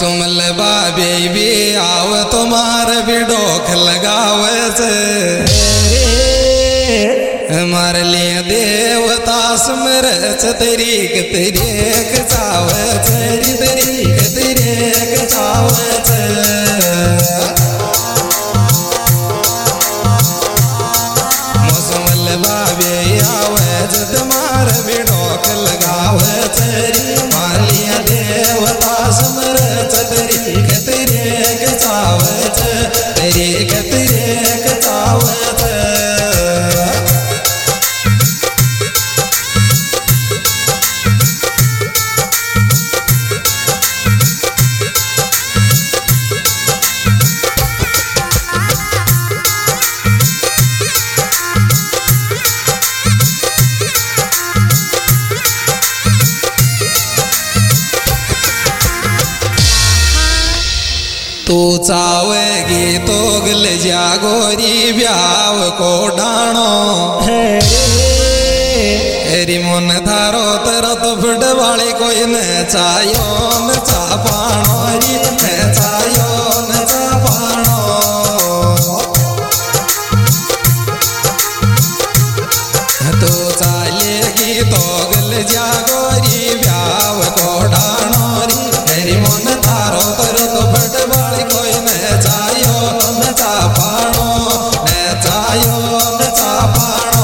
मौसम लबा बेबी आव तुम्हार भी डोख लगावत मार लिए देवता सुमरच तरीक तरीक चावत तरीक तरीक चावत मौसम लबा बे आवत तुम्हार भी डोख लगावत मार लिए देवता सुमरच तरीक तरीक चावत तरीक तरीक चावत तू चावेगी तो गल जा गोरी ब्याव को डाणो हेरी मन थारो तरत फुटवाली कोई न चायो न चापाणो री न चायो न चापाणो तू चालेगी तो गल जा गोरी ब्याव को डाणो री हेरी मन थारो तरत फुटवाली कोई न चायो न चापाणो न चायो न चापाणो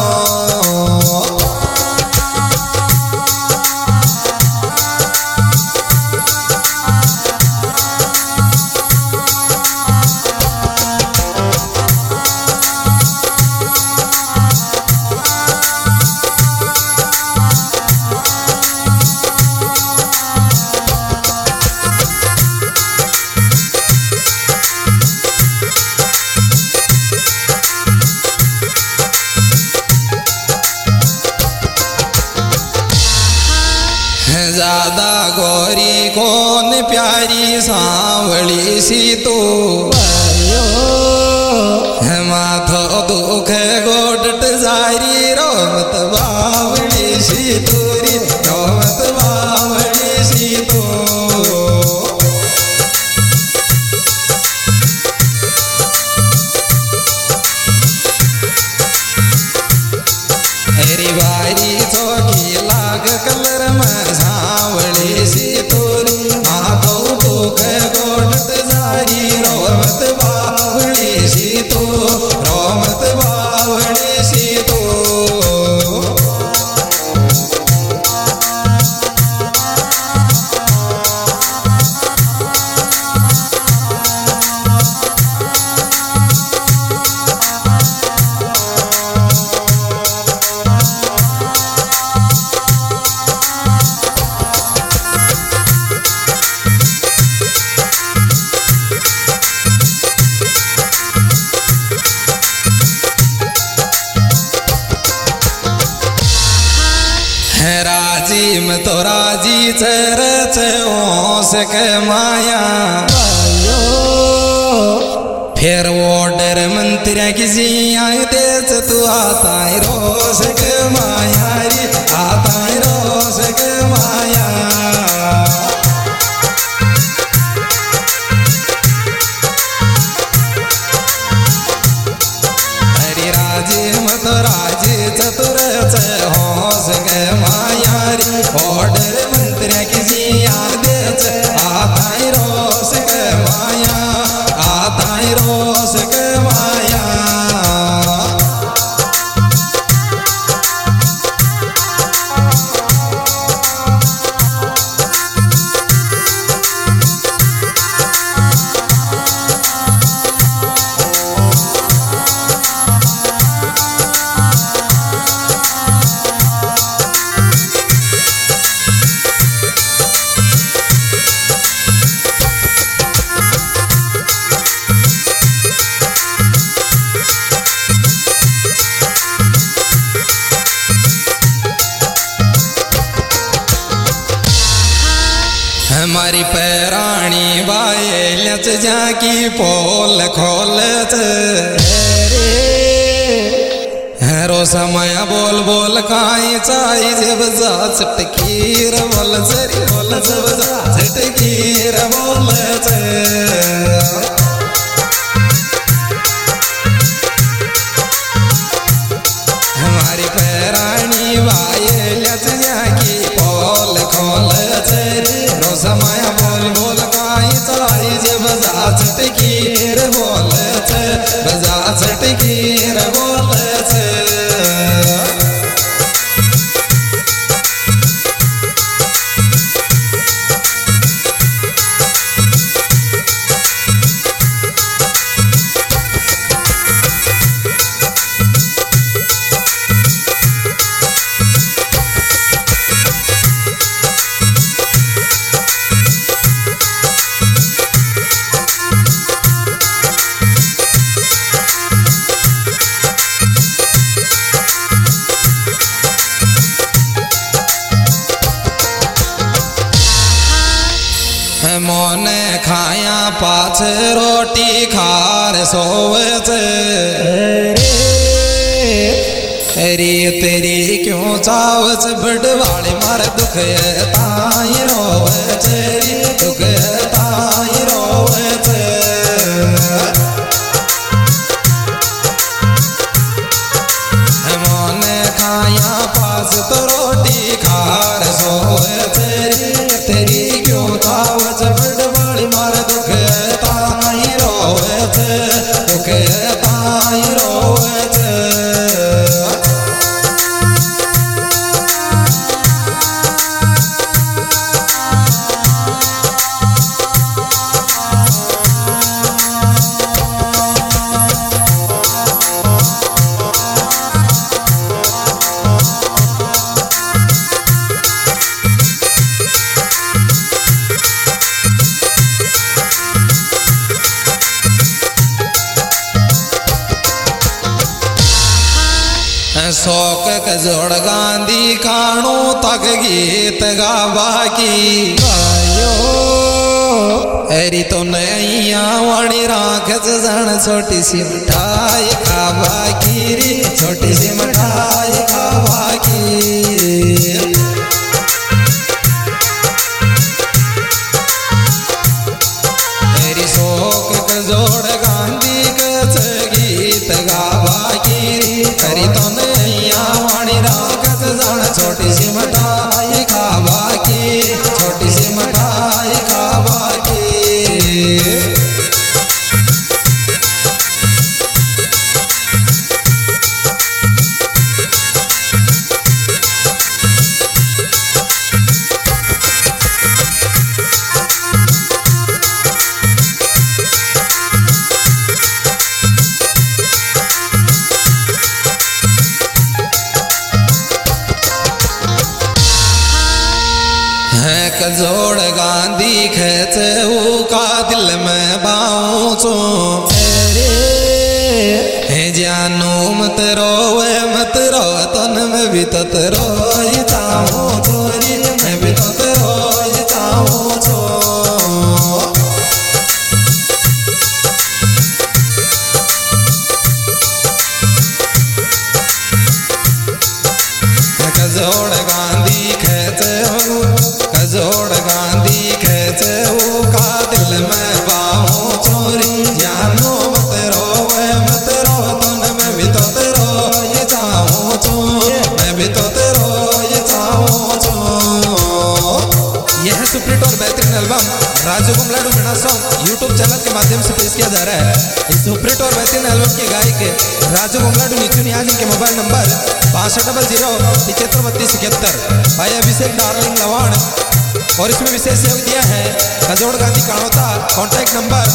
ज्यादा गोरी कौन प्यारी सांवली सी तू माथो दुख गोडट जारी रोमत बावली सी तूरी रोमत बावली सी तू हरी बारी चौकी लाग कलर में सांवली सी तोरी माथो दुख गोडत जारी रोमत बावली सी तू रोमत बावली सी तू राजी में तो राजी चरच ओस के माया फिर ऑर्डर मंत्री किसी आए देच तू आता रोस के माया रे आता रोस के माया हरी राजी में तो राजी चतुर होस के माया रे ऑर्डर मंत्री किसी आदेश आता रोस के माया आता रोस के माया हमारी पैराणी बाए लच जाकी पोल खोलत रो समय बोल बोल काई चाई जब जा चटकीर बोल जरी बोल बोल बजा झटकी रे बोल हमारी पैरानी वायल्याच की पोल खोल रोज माया बोल बोल काई चलाई जे बजा झटकी रे बोल बजा झटकी रे बोल मोने खाया पाछ रोटी खार सोवच रे तेरी क्यों चावच बड़वाले मार दुख ताई रोवच रे दुख ताई रोवच मोने खाया पाछ तो रोटी खार सोवच रे तेरी क्यों चावच बड़वाले मार दुख ताई रोवच दुख ताई रोवच शौक कजोड़ गांधी खाणो तक गीत गावा की गायो अरी तो नैया वाणी राख जन छोटी सी मिठाई खावा की रे छोटी सी मिठाई खावा की अरी शौक कजोड़ गांधी कच गीत गावा की करी तो छोटी सी मिठाई खावा की छोटी सी मिठाई खावा की कजोड़ गांधी खेच का दिल में बाऊचो रे जानू मत रो तन में भी तत रो चाहो छोरी मैं भी तत रो चाहो छो कजोड़ गांधी खेच कजोड़ गांधी खेच का दिल में बाहों छोरी जानो मत रो तन में भी तो तेरो ये चाहूँ छो मैं भी तो तेरो ये चाहूँ छो। यह सुप्रीट और बेहतरीन album Raju Gumladu Meena song YouTube channel के माध्यम से पेश किया जा रहा है। इस सुप्रीट और बेहतरीन एल्बम के गायक राजू गुमलाडू नीचू आज इनके मोबाइल नंबर 6500753271 भाई अभिषेक डार्लिंग लवाण और इसमें विशेष सहयोग दिया है कजोड़ गांधी काणोता कॉन्टैक्ट नंबर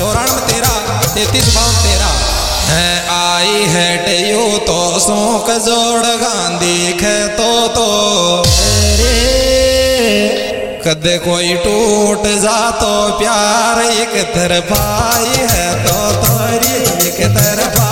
9413335213 है आई है टेयो तो सो कजोड़ गांधी खेतो तो कदे कोई टूट जा तो प्यार एक तरफाई है तो तोरी एक तरफा